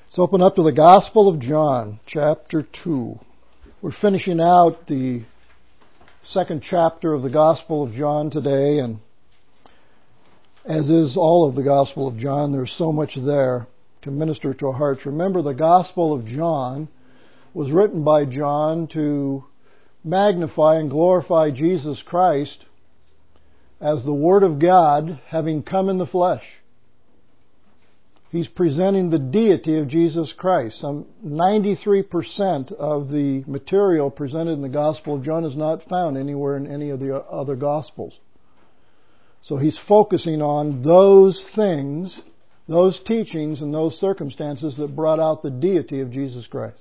Let's open up to the Gospel of John, chapter 2. We're finishing out the second chapter of the Gospel of John today, and as is all of the Gospel of John, there's so much there to minister to our hearts. Remember, the Gospel of John was written by John to magnify and glorify Jesus Christ as the Word of God having come in the flesh. He's presenting the deity of Jesus Christ. Some 93% of the material presented in the Gospel of John is not found anywhere in any of the other Gospels. So he's focusing on those things, those teachings, and those circumstances that brought out the deity of Jesus Christ.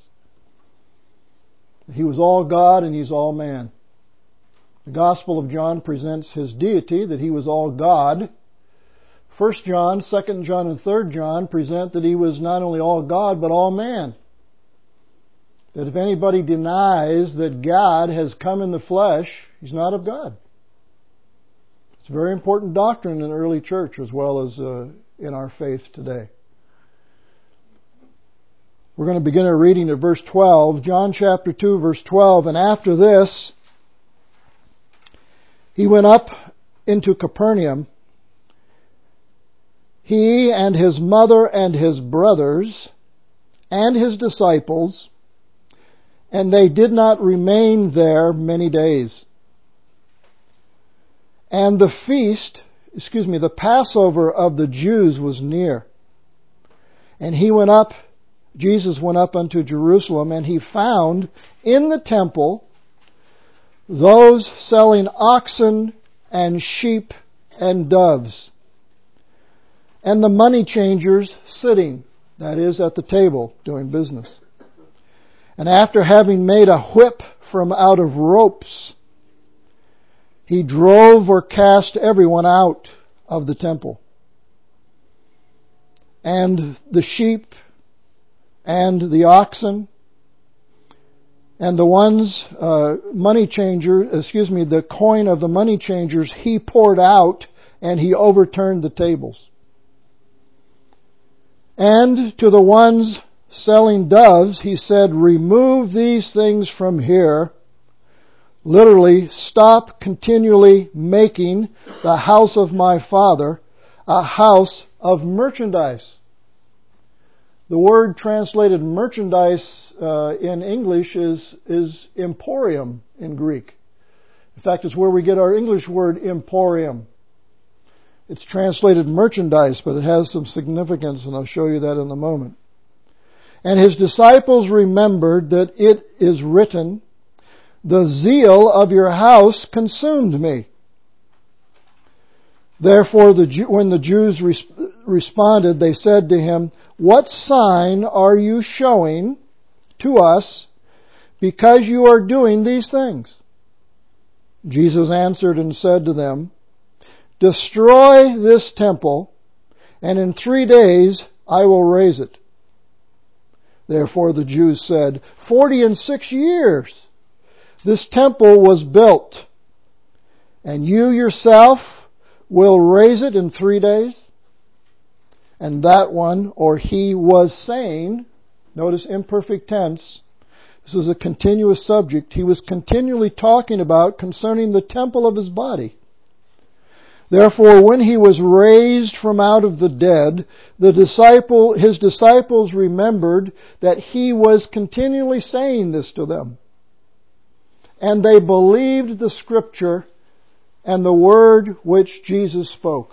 He was all God and He's all man. The Gospel of John presents His deity, that He was all God. 1 John, 2 John, and 3 John present that He was not only all God, but all man. That if anybody denies that God has come in the flesh, he's not of God. It's a very important doctrine in the early church as well as in our faith today. We're going to begin our reading at verse 12. John chapter 2, verse 12. And after this, He went up into Capernaum, He and His mother and His brothers and His disciples, and they did not remain there many days. And the Passover of the Jews was near. And Jesus went up unto Jerusalem, and He found in the temple those selling oxen and sheep and doves, and the money changers sitting, that is, at the table, doing business. And after having made a whip from out of ropes, He drove or cast everyone out of the temple. And the sheep and the oxen and the the coin of the money changers He poured out, and He overturned the tables. And to the ones selling doves, He said, remove these things from here. Literally, stop continually making the house of my Father a house of merchandise. The word translated merchandise in English is emporium in Greek. In fact, it's where we get our English word emporium. It's translated merchandise, but it has some significance, and I'll show you that in a moment. And His disciples remembered that it is written, the zeal of your house consumed me. Therefore, when the Jews responded, they said to Him, what sign are you showing to us because you are doing these things? Jesus answered and said to them, destroy this temple, and in 3 days I will raise it. Therefore the Jews said, 46 years this temple was built, and you yourself will raise it in 3 days? And that one, or he, was saying, notice imperfect tense, this is a continuous subject, he was continually talking about concerning the temple of his body. Therefore, when He was raised from out of the dead, His disciples remembered that He was continually saying this to them. And they believed the Scripture and the word which Jesus spoke.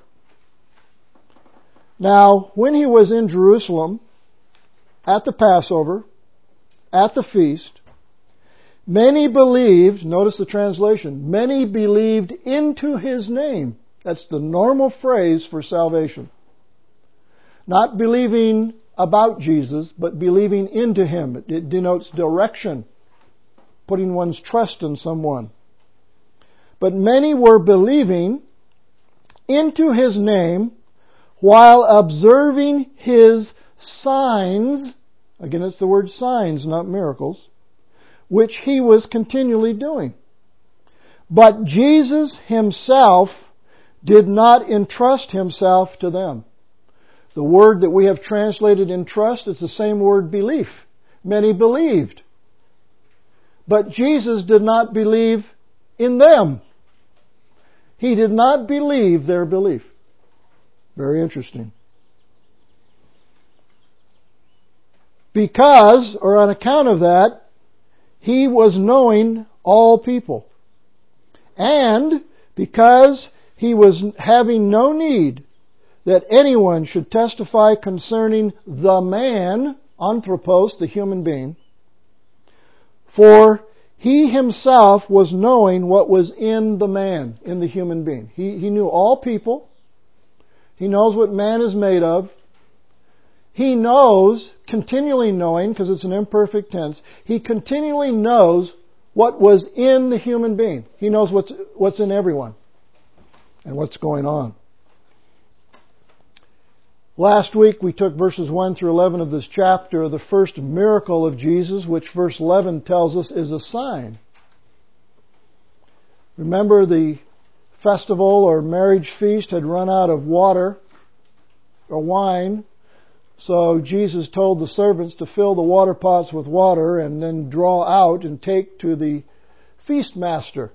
Now, when He was in Jerusalem, at the Passover, at the feast, many believed, notice the translation, many believed into His name. That's the normal phrase for salvation. Not believing about Jesus, but believing into Him. It denotes direction, putting one's trust in someone. But many were believing into His name while observing His signs. Again, it's the word signs, not miracles, which He was continually doing. But Jesus Himself did not entrust Himself to them, The word that we have translated in trust, it's the same word belief. Many believed. But Jesus did not believe in them. He did not believe their belief. Very interesting. Because, or on account of that, He was knowing all people. And because He was having no need that anyone should testify concerning the man, anthropos, the human being, for He Himself was knowing what was in the man, in the human being. He knew all people. He knows what man is made of. He knows, continually knowing, because it's an imperfect tense, He continually knows what was in the human being. He knows what's in everyone and what's going on. Last week we took verses 1 through 11 of this chapter, the first miracle of Jesus, which verse 11 tells us is a sign. Remember, the festival or marriage feast had run out of water or wine, so Jesus told the servants to fill the water pots with water and then draw out and take to the feast master.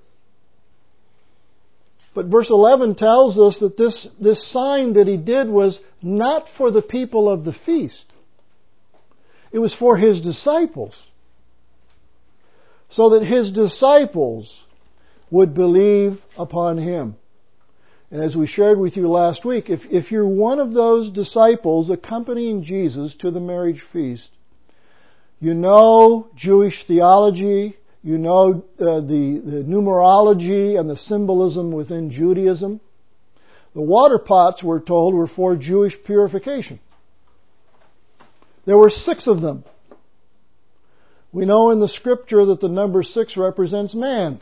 But verse 11 tells us that this sign that He did was not for the people of the feast. It was for His disciples. So that His disciples would believe upon Him. And as we shared with you last week, if you're one of those disciples accompanying Jesus to the marriage feast, you know Jewish theology, you know the numerology and the symbolism within Judaism. The water pots, we're told, were for Jewish purification. There were 6 of them. We know in the Scripture that the number 6 represents man.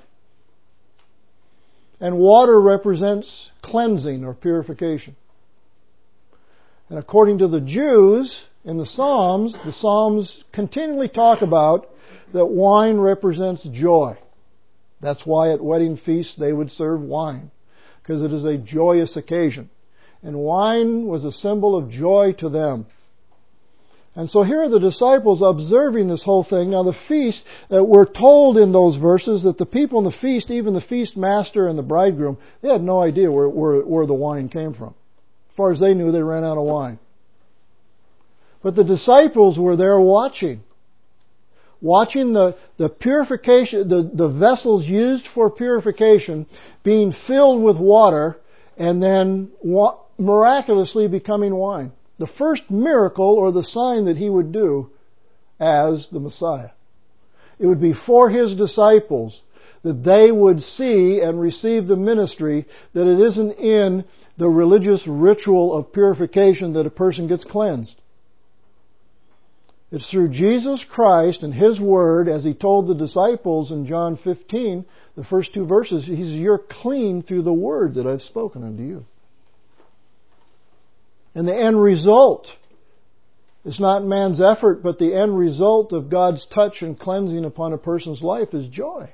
And water represents cleansing or purification. And according to the Jews, in the Psalms continually talk about that wine represents joy. That's why at wedding feasts they would serve wine, because it is a joyous occasion. And wine was a symbol of joy to them. And so here are the disciples observing this whole thing. Now the feast, we're told in those verses that the people in the feast, even the feast master and the bridegroom, they had no idea where the wine came from. As far as they knew, they ran out of wine. But the disciples were there watching the purification, the vessels used for purification being filled with water and then miraculously becoming wine. The first miracle or the sign that He would do as the Messiah. It would be for His disciples that they would see and receive the ministry, that it isn't in the religious ritual of purification that a person gets cleansed. It's through Jesus Christ and His Word, as He told the disciples in John 15, the first 2 verses, He says, "You're clean through the Word that I've spoken unto you." And the end result is not man's effort, but the end result of God's touch and cleansing upon a person's life is joy.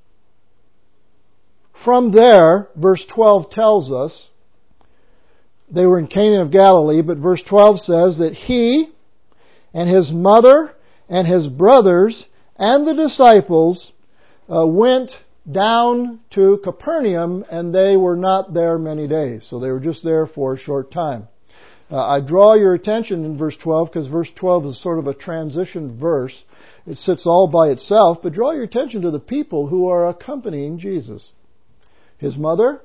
From there, verse 12 tells us, they were in Cana of Galilee, but verse 12 says that He and His mother and His brothers and the disciples went down to Capernaum, and they were not there many days. So they were just there for a short time. I draw your attention in verse 12 because verse 12 is sort of a transition verse. It sits all by itself, but draw your attention to the people who are accompanying Jesus. His mother,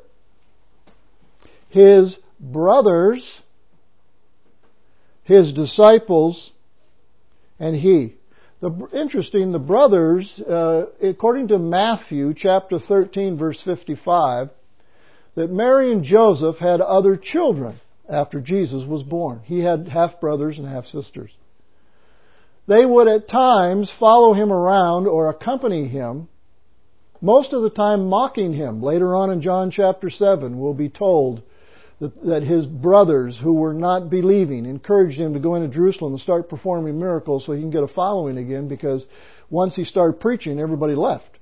His brothers, His disciples, and He. Interesting, the brothers, according to Matthew chapter 13, verse 55, that Mary and Joseph had other children after Jesus was born. He had half-brothers and half-sisters. They would at times follow Him around or accompany Him, most of the time mocking Him. Later on in John chapter 7, we'll be told that His brothers who were not believing encouraged Him to go into Jerusalem and start performing miracles so He can get a following again, because once He started preaching, everybody left.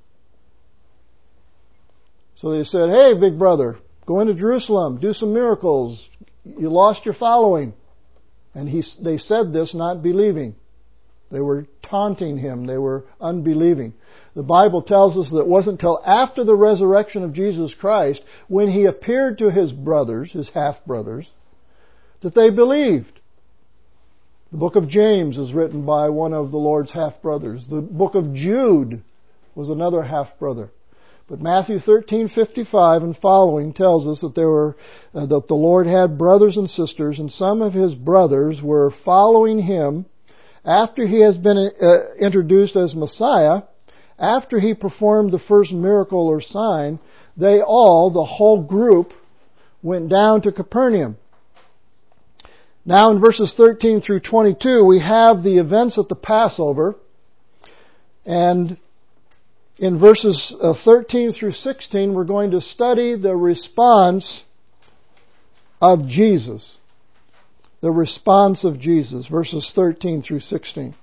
So they said, "Hey, big brother, go into Jerusalem, do some miracles. You lost your following." And they said this not believing. They were taunting him. They were unbelieving. The Bible tells us that it wasn't until after the resurrection of Jesus Christ, when He appeared to His brothers, His half-brothers, that they believed. The book of James is written by one of the Lord's half-brothers. The book of Jude was another half-brother. But Matthew 13:55 and following tells us that that the Lord had brothers and sisters, and some of His brothers were following Him after He has been introduced as Messiah. After He performed the first miracle or sign, they all, the whole group, went down to Capernaum. Now in verses 13 through 22, we have the events at the Passover. And in verses 13 through 16, we're going to study the response of Jesus. The response of Jesus, verses 13 through 16.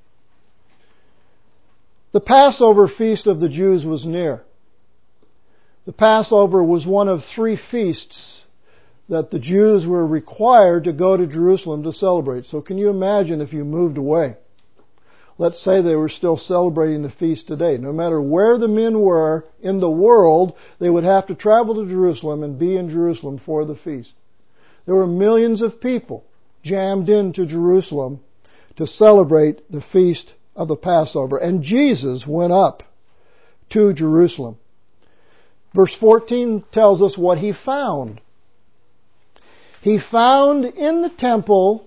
The Passover feast of the Jews was near. The Passover was one of 3 feasts that the Jews were required to go to Jerusalem to celebrate. So can you imagine if you moved away? Let's say they were still celebrating the feast today. No matter where the men were in the world, they would have to travel to Jerusalem and be in Jerusalem for the feast. There were millions of people jammed into Jerusalem to celebrate the feast of the Passover. And Jesus went up to Jerusalem. Verse 14 tells us what He found. He found in the temple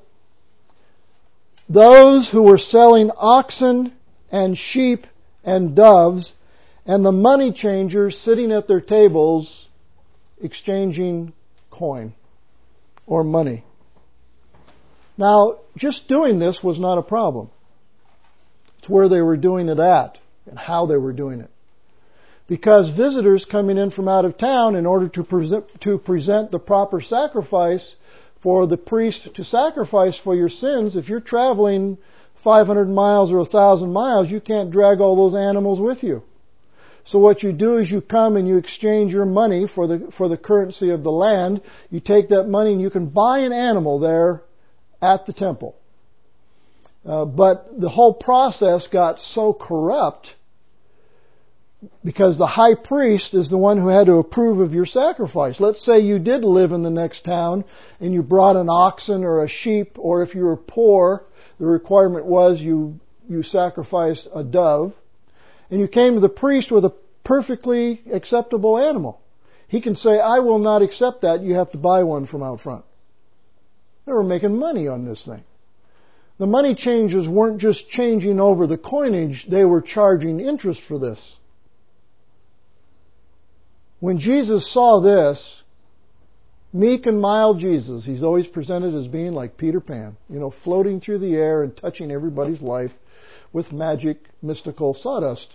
those who were selling oxen and sheep and doves, and the money changers sitting at their tables exchanging coin or money. Now, just doing this was not a problem. It's where they were doing it at and how they were doing it. Because visitors coming in from out of town, in order to present the proper sacrifice for the priest to sacrifice for your sins, if you're traveling 500 miles or 1,000 miles, you can't drag all those animals with you. So what you do is you come and you exchange your money for the currency of the land. You take that money and you can buy an animal there at the temple. But the whole process got so corrupt because the high priest is the one who had to approve of your sacrifice. Let's say you did live in the next town and you brought an oxen or a sheep, or if you were poor, the requirement was you sacrifice a dove, and you came to the priest with a perfectly acceptable animal. He can say, I will not accept that, you have to buy one from out front. They were making money on this thing. The money changers weren't just changing over the coinage, they were charging interest for this. When Jesus saw this, meek and mild Jesus, He's always presented as being like Peter Pan, floating through the air and touching everybody's life with magic, mystical sawdust.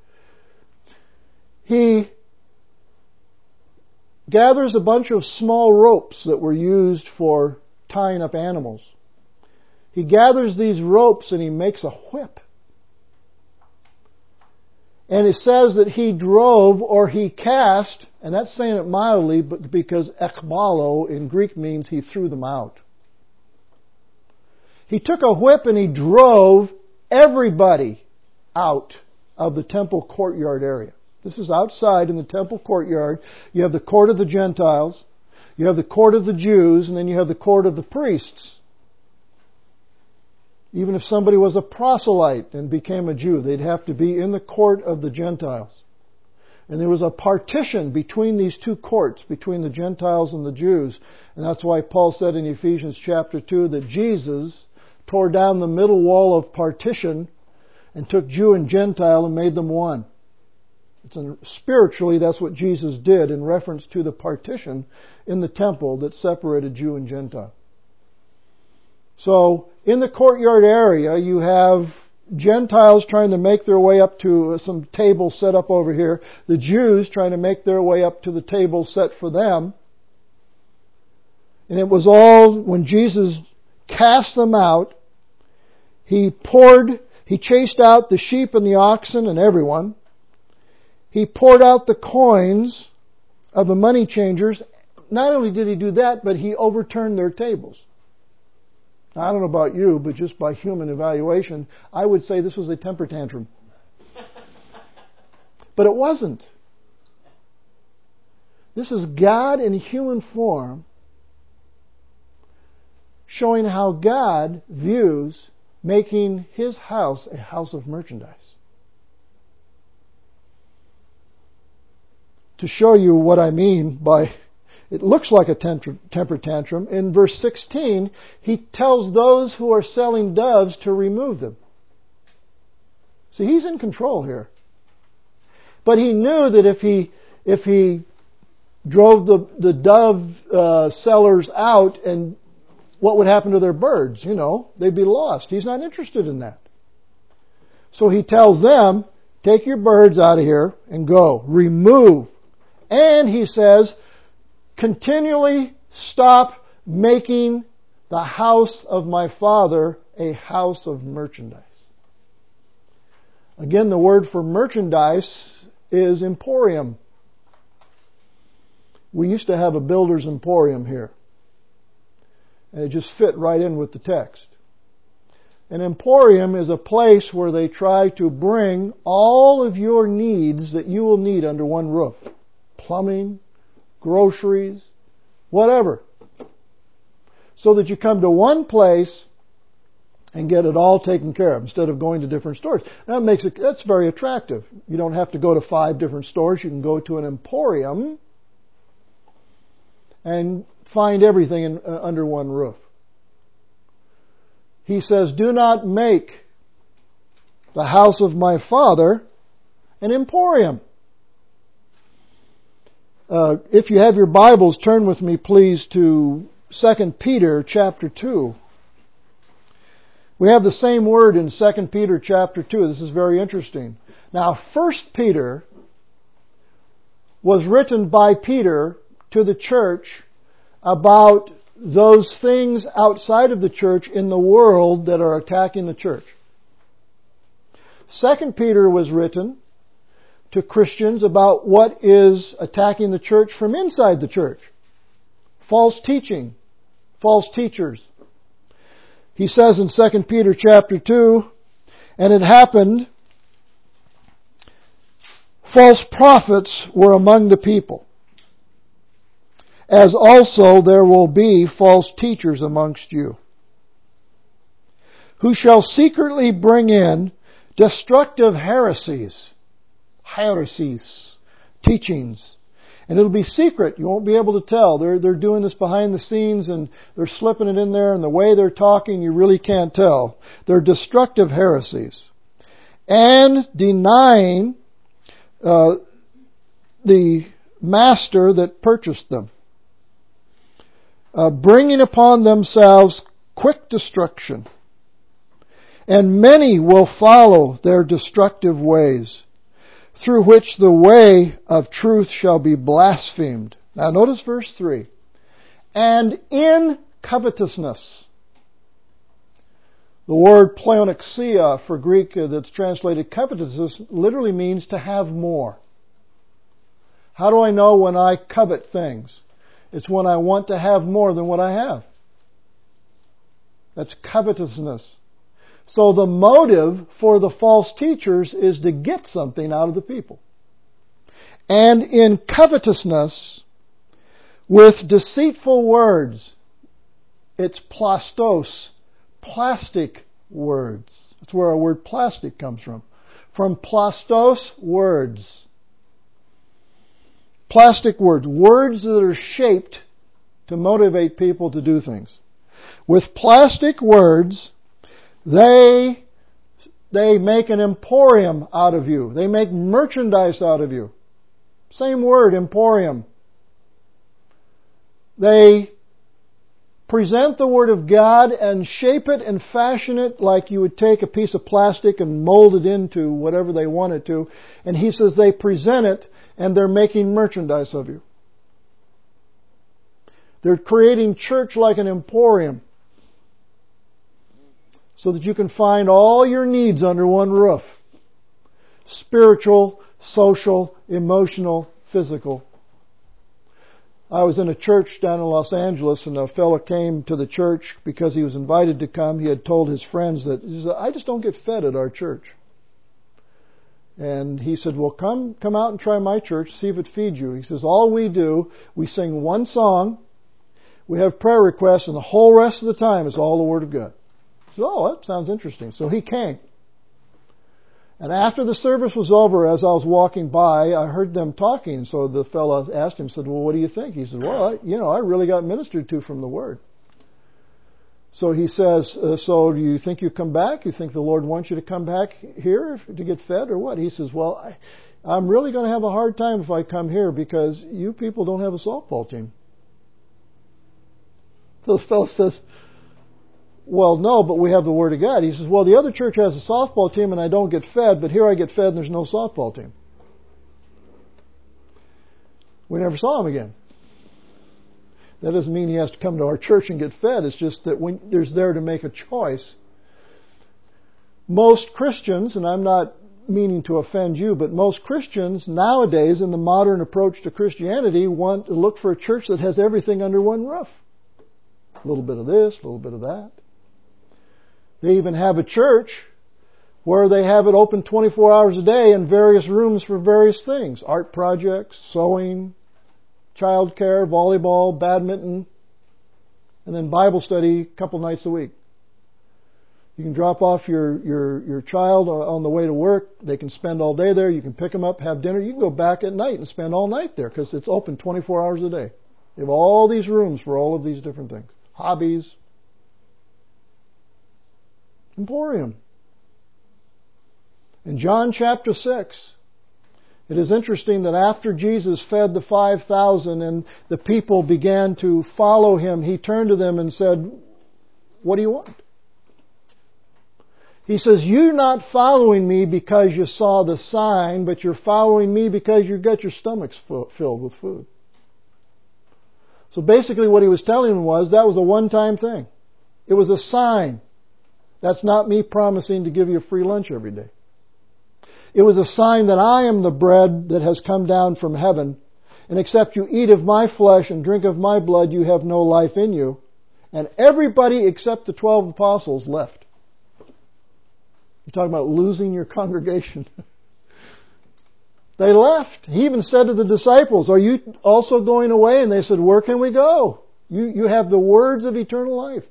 He gathers a bunch of small ropes that were used for tying up animals. He gathers these ropes and He makes a whip. And it says that He drove or He cast, and that's saying it mildly, but because ekbalo in Greek means He threw them out. He took a whip and He drove everybody out of the temple courtyard area. This is outside in the temple courtyard. You have the court of the Gentiles, you have the court of the Jews, and then you have the court of the priests. Even if somebody was a proselyte and became a Jew, they'd have to be in the court of the Gentiles. And there was a partition between these two courts, between the Gentiles and the Jews. And that's why Paul said in Ephesians chapter 2 that Jesus tore down the middle wall of partition and took Jew and Gentile and made them one. Spiritually, that's what Jesus did in reference to the partition in the temple that separated Jew and Gentile. So, in the courtyard area, you have Gentiles trying to make their way up to some tables set up over here. The Jews trying to make their way up to the table set for them. And it was all, when Jesus cast them out, He chased out the sheep and the oxen and everyone. He poured out the coins of the money changers. Not only did He do that, but He overturned their tables. I don't know about you, but just by human evaluation, I would say this was a temper tantrum. But it wasn't. This is God in human form showing how God views making His house a house of merchandise. To show you what I mean by it looks like a temper tantrum, in verse 16, He tells those who are selling doves to remove them. See, He's in control here. But He knew that if he drove the dove sellers out, and what would happen to their birds? They'd be lost. He's not interested in that. So He tells them, take your birds out of here and go. Remove. And He says, continually stop making the house of my Father a house of merchandise. Again, the word for merchandise is emporium. We used to have a builder's emporium here. And it just fit right in with the text. An emporium is a place where they try to bring all of your needs that you will need under one roof. Plumbing, groceries, whatever. So that you come to one place and get it all taken care of instead of going to different stores. That's very attractive. You don't have to go to 5 different stores. You can go to an emporium and find everything under one roof. He says, do not make the house of my Father an emporium. If you have your Bibles, turn with me please to 2 Peter chapter 2. We have the same word in 2 Peter chapter 2. This is very interesting. Now, 1 Peter was written by Peter to the church about those things outside of the church in the world that are attacking the church. 2 Peter was written to Christians about what is attacking the church from inside the church. False teaching, false teachers. He says in 2 Peter chapter 2, and it happened, false prophets were among the people, as also there will be false teachers amongst you, who shall secretly bring in destructive heresies, teachings. And it'll be secret. You won't be able to tell. They're doing this behind the scenes and they're slipping it in there, and the way they're talking, you really can't tell. They're destructive heresies. And denying the master that purchased them. Bringing upon themselves quick destruction. And many will follow their destructive ways, through which the way of truth shall be blasphemed. Now notice verse 3. And in covetousness. The word pleonexia for Greek that's translated covetousness literally means to have more. How do I know when I covet things? It's when I want to have more than what I have. That's covetousness. So the motive for the false teachers is to get something out of the people. And in covetousness, with deceitful words, it's plastos, plastic words. That's where our word plastic comes from. From plastos, words. Plastic words. Words that are shaped to motivate people to do things. With plastic words, They make an emporium out of you. They make merchandise out of you. Same word, emporium. They present the Word of God and shape it and fashion it like you would take a piece of plastic and mold it into whatever they want it to. And he says they present it and they're making merchandise of you. They're creating church like an emporium, so that you can find all your needs under one roof. Spiritual, social, emotional, physical. I was in a church down in Los Angeles, and a fellow came to the church because he was invited to come. He had told his friends that, he said, I just don't get fed at our church. And he said, well, come out and try my church, see if it feeds you. He says, all we do, we sing one song, we have prayer requests, and the whole rest of the time is all the Word of God. I said, oh, that sounds interesting. So he came. And after the service was over, as I was walking by, I heard them talking. So the fellow asked him, said, well, what do you think? He said, well, I really got ministered to from the Word. So he says, so do you think you come back? You think the Lord wants you to come back here to get fed or what? He says, well, I'm really going to have a hard time if I come here because you people don't have a softball team. So the fellow says, well, no, but we have the Word of God. He says, well, the other church has a softball team and I don't get fed, but here I get fed and there's no softball team. We never saw him again. That doesn't mean he has to come to our church and get fed. It's just that when there's there to make a choice. Most Christians, and I'm not meaning to offend you, but most Christians nowadays in the modern approach to Christianity want to look for a church that has everything under one roof. A little bit of this, a little bit of that. They even have a church where they have it open 24 hours a day in various rooms for various things. Art projects, sewing, child care, volleyball, badminton, and then Bible study a couple nights a week. You can drop off your child on the way to work. They can spend all day there. You can pick them up, have dinner. You can go back at night and spend all night there because it's open 24 hours a day. They have all these rooms for all of these different things. Hobbies. Emporium. In John chapter 6, it is interesting that after Jesus fed the 5,000 and the people began to follow Him, He turned to them and said, what do you want? He says, you're not following me because you saw the sign, but you're following me because you've got your stomachs filled with food. So basically what He was telling them was that was a one-time thing. It was a sign. That's not me promising to give you a free lunch every day. It was a sign that I am the bread that has come down from heaven, and except you eat of my flesh and drink of my blood, you have no life in you. And everybody except the 12 apostles left. You're talking about losing your congregation. They left. He even said to the disciples, are you also going away? And they said, where can we go? You have the words of eternal life.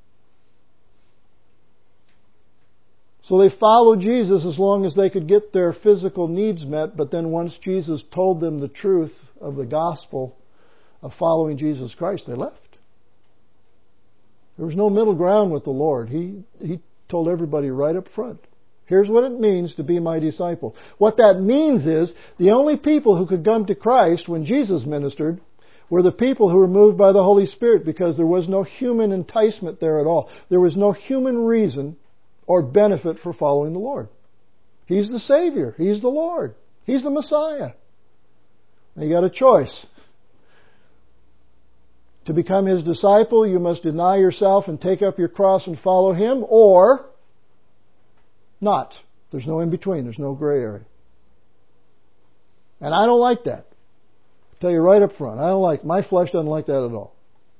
So they followed Jesus as long as they could get their physical needs met, but then once Jesus told them the truth of the gospel of following Jesus Christ, they left. There was no middle ground with the Lord. He told everybody right up front, here's what it means to be my disciple. What that means is the only people who could come to Christ when Jesus ministered were the people who were moved by the Holy Spirit, because there was no human enticement there at all. There was no human reason or benefit for following the Lord. He's the Savior. He's the Lord. He's the Messiah. Now you got a choice. To become His disciple, you must deny yourself and take up your cross and follow Him, or not. There's no in between. There's no gray area. And I don't like that. I'll tell you right up front. I don't like, my flesh doesn't like that at all.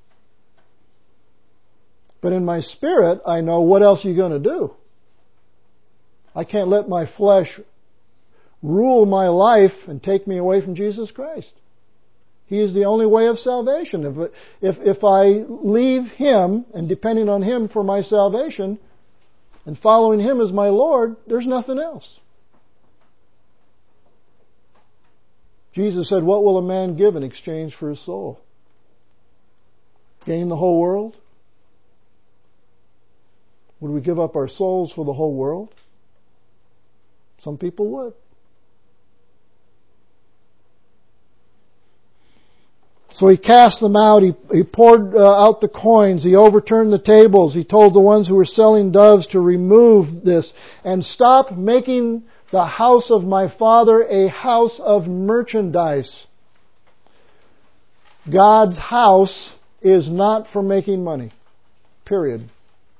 But in my spirit, I know what else are you going to do. I can't let my flesh rule my life and take me away from Jesus Christ. He is the only way of salvation. If I leave Him and depending on Him for my salvation and following Him as my Lord, there's nothing else. Jesus said, what will a man give in exchange for his soul? Gain the whole world? Would we give up our souls for the whole world? Some people would. So He cast them out. He poured out the coins. He overturned the tables. He told the ones who were selling doves to remove this and stop making the house of my Father a house of merchandise. God's house is not for making money. Period.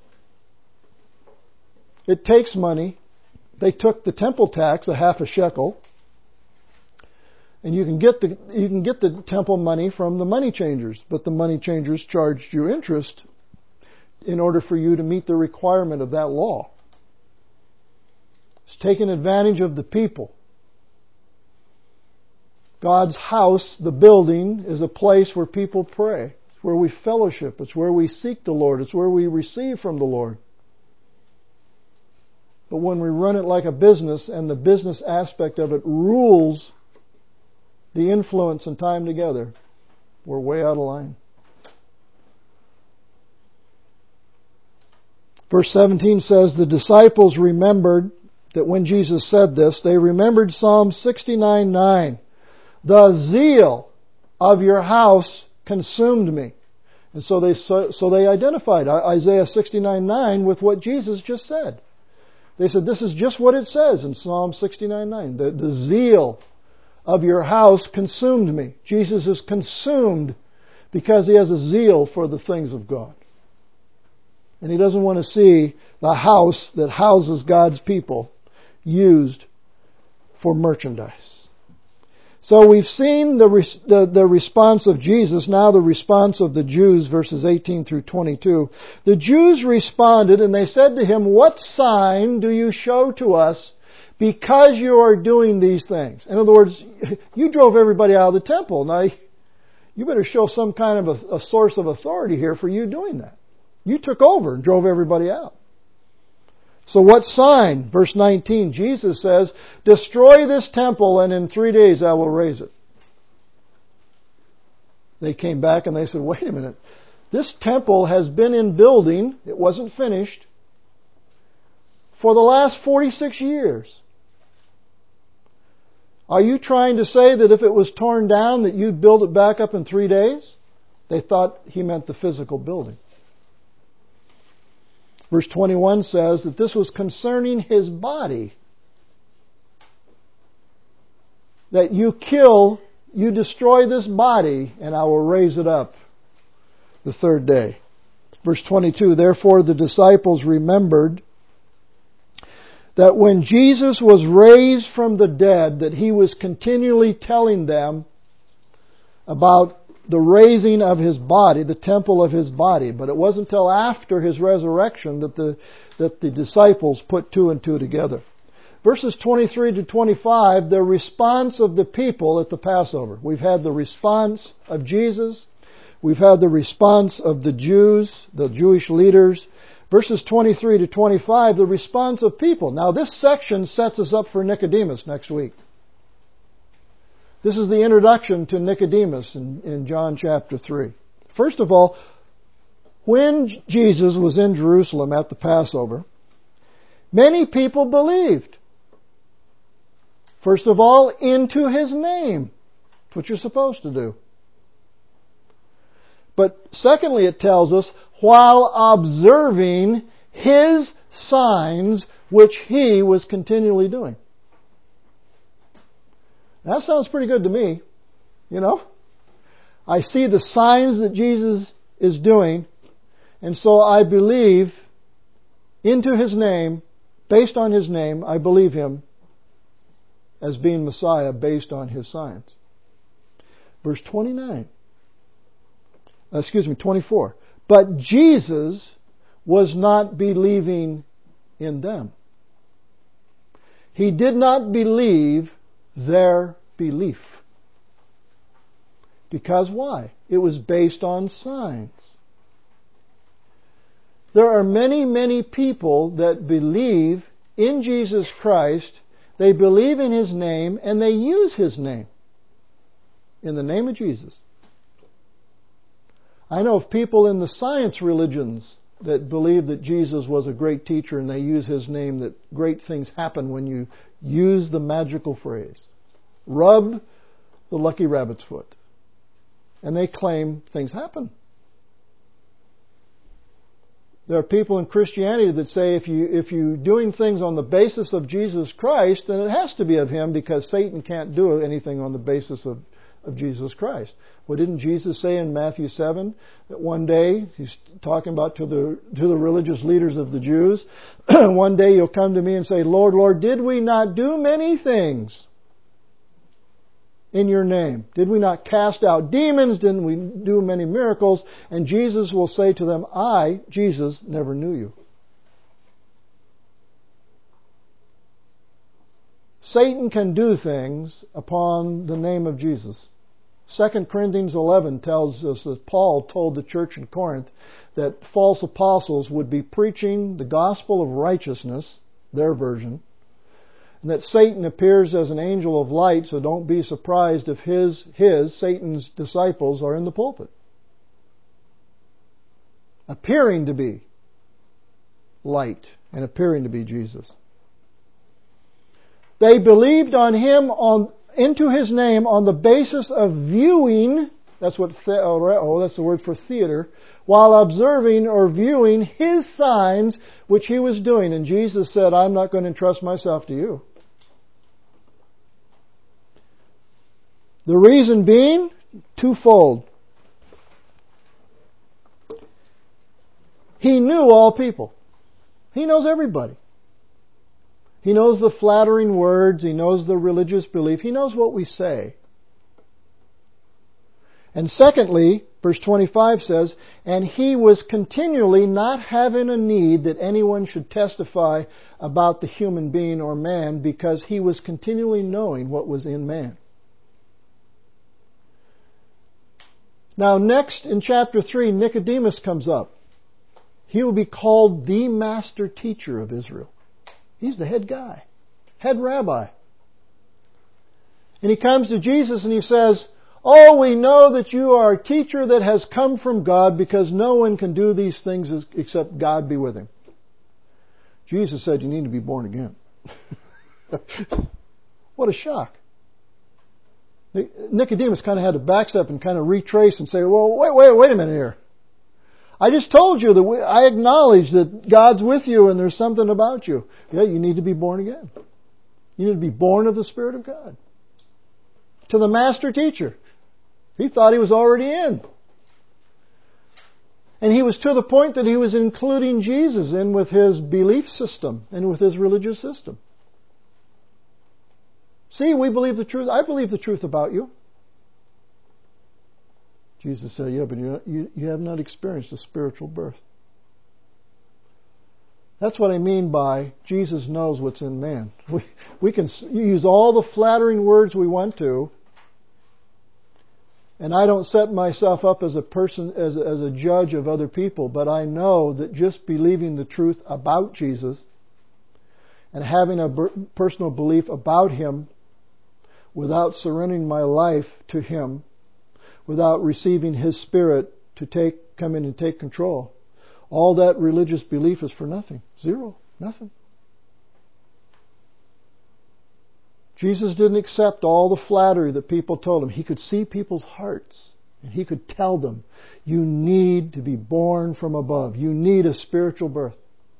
It takes money. They took the temple tax, a half a shekel. And you can get the temple money from the money changers, but the money changers charged you interest in order for you to meet the requirement of that law. It's taking advantage of the people. God's house, the building, is a place where people pray. It's where we fellowship. It's where we seek the Lord. It's where we receive from the Lord. But when we run it like a business and the business aspect of it rules the influence and time together, we're way out of line. Verse 17 says, the disciples remembered that when Jesus said this, they remembered Psalm 69:9. The zeal of your house consumed me. And so they identified Isaiah 69:9 with what Jesus just said. They said, this is just what it says in Psalm 69:9. The zeal of your house consumed me. Jesus is consumed because He has a zeal for the things of God. And He doesn't want to see the house that houses God's people used for merchandise. So we've seen the response of Jesus, now the response of the Jews, verses 18 through 22. The Jews responded and they said to Him, what sign do you show to us because you are doing these things? In other words, you drove everybody out of the temple. Now, you better show some kind of a source of authority here for you doing that. You took over and drove everybody out. So what sign? Verse 19, Jesus says, destroy this temple and in 3 days I will raise it. They came back and they said, wait a minute. This temple has been in building, it wasn't finished, for the last 46 years. Are you trying to say that if it was torn down that you'd build it back up in 3 days? They thought He meant the physical building. Verse 21 says that this was concerning His body. That you destroy this body, and I will raise it up the 3rd day. Verse 22, therefore the disciples remembered that when Jesus was raised from the dead, that He was continually telling them about the raising of His body, the temple of His body. But it wasn't until after His resurrection that the disciples put 2 and 2 together. Verses 23 to 25, the response of the people at the Passover. We've had the response of Jesus. We've had the response of the Jews, the Jewish leaders. Verses 23 to 25, the response of people. Now this section sets us up for Nicodemus next week. This is the introduction to Nicodemus in John chapter 3. First of all, when Jesus was in Jerusalem at the Passover, many people believed. First of all, into His name. That's what you're supposed to do. But secondly, it tells us, while observing His signs, which He was continually doing. That sounds pretty good to me. You know? I see the signs that Jesus is doing, and so I believe into His name, based on His name, I believe Him as being Messiah based on His signs. Verse 24. But Jesus was not believing in them. He did not believe their belief. Because why? It was based on signs. There are many, many people that believe in Jesus Christ. They believe in His name and they use His name. In the name of Jesus. I know of people in the science religions that believe that Jesus was a great teacher and they use His name, that great things happen when you use the magical phrase. Rub the lucky rabbit's foot. And they claim things happen. There are people in Christianity that say if you're doing things on the basis of Jesus Christ, then it has to be of Him because Satan can't do anything on the basis of Jesus Christ. Well, didn't Jesus say in Matthew 7 that one day, He's talking about to the religious leaders of the Jews, one day you'll come to me and say, Lord, Lord, did we not do many things in your name? Did we not cast out demons? Didn't we do many miracles? And Jesus will say to them, I, Jesus, never knew you. Satan can do things upon the name of Jesus. 2 Corinthians 11 tells us that Paul told the church in Corinth that false apostles would be preaching the gospel of righteousness, their version, and that Satan appears as an angel of light, so don't be surprised if Satan's disciples are in the pulpit, appearing to be light and appearing to be Jesus. They believed on Him, into His name, on the basis of viewing, that's the word for theater, while observing or viewing His signs which He was doing. And Jesus said, I'm not going to entrust myself to you. The reason being twofold. He knew all people. He knows everybody. He knows the flattering words. He knows the religious belief. He knows what we say. And secondly, verse 25 says, and He was continually not having a need that anyone should testify about the human being or man, because He was continually knowing what was in man. Now next in chapter 3, Nicodemus comes up. He will be called the master teacher of Israel. He's the head guy, head rabbi. And he comes to Jesus and he says, oh, we know that you are a teacher that has come from God, because no one can do these things except God be with him. Jesus said, you need to be born again. What a shock. Nicodemus kind of had to backstep and kind of retrace and say, well, wait a minute here. I just told you that I acknowledge that God's with you and there's something about you. Yeah, you need to be born again. You need to be born of the Spirit of God. To the master teacher. He thought he was already in. And he was to the point that he was including Jesus in with his belief system and with his religious system. See, we believe the truth. I believe the truth about you. Jesus said, yeah, but you have not experienced a spiritual birth. That's what I mean by Jesus knows what's in man. We can use all the flattering words we want to, and I don't set myself up as a person, as a judge of other people, but I know that just believing the truth about Jesus and having a personal belief about Him without surrendering my life to Him, without receiving His Spirit to come in and take control, all that religious belief is for nothing. Zero. Nothing. Jesus didn't accept all the flattery that people told Him. He could see people's hearts. And He could tell them, you need to be born from above. You need a spiritual birth.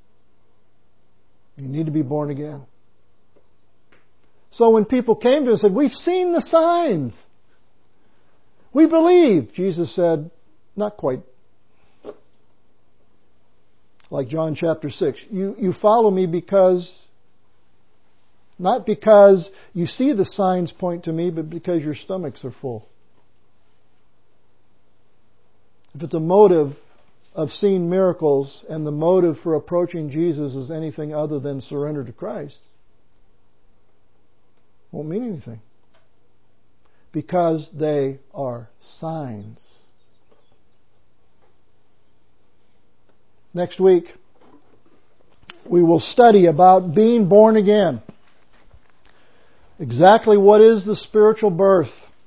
You need to be born again. So when people came to Him and said, we've seen the signs, we believe, Jesus said, not quite. Like John chapter 6. You follow me not because you see the signs point to me, but because your stomachs are full. If it's a motive of seeing miracles and the motive for approaching Jesus is anything other than surrender to Christ, it won't mean anything. Because they are signs. Next week, we will study about being born again. Exactly what is the spiritual birth?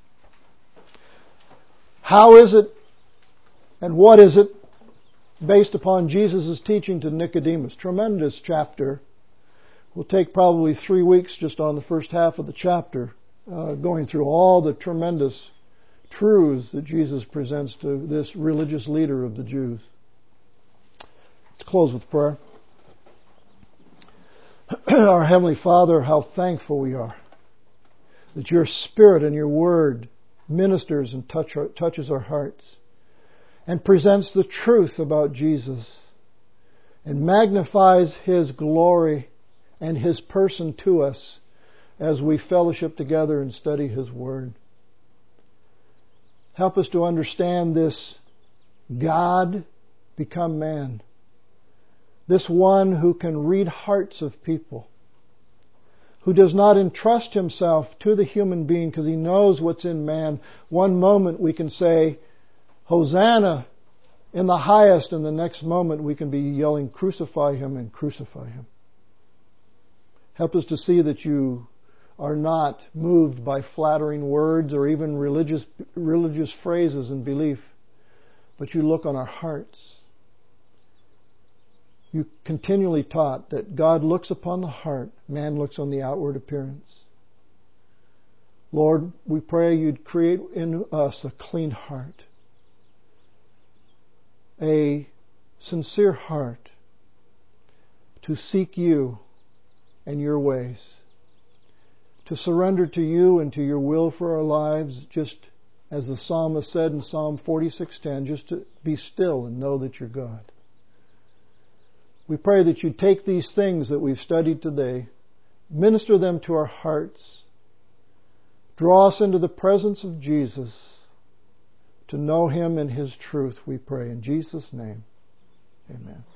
How is it and what is it, based upon Jesus' teaching to Nicodemus? Tremendous chapter. We'll take probably 3 weeks just on the first half of the chapter, going through all the tremendous truths that Jesus presents to this religious leader of the Jews. Let's close with prayer. Our Heavenly Father, how thankful we are that Your Spirit and Your Word ministers and touches our hearts and presents the truth about Jesus and magnifies His glory and His person to us as we fellowship together and study His Word. Help us to understand this God become man. This one who can read hearts of people. Who does not entrust himself to the human being because he knows what's in man. One moment we can say, Hosanna in the highest, and the next moment we can be yelling, crucify him and crucify him. Help us to see that you are not moved by flattering words or even religious phrases and belief, but you look on our hearts. You continually taught that God looks upon the heart, man looks on the outward appearance. Lord, we pray you'd create in us a clean heart, a sincere heart to seek you and your ways, to surrender to you and to your will for our lives, just as the psalmist said in Psalm 46:10, just to be still and know that you're God. We pray that you take these things that we've studied today, minister them to our hearts, draw us into the presence of Jesus, to know Him in His truth, we pray. In Jesus' name, amen.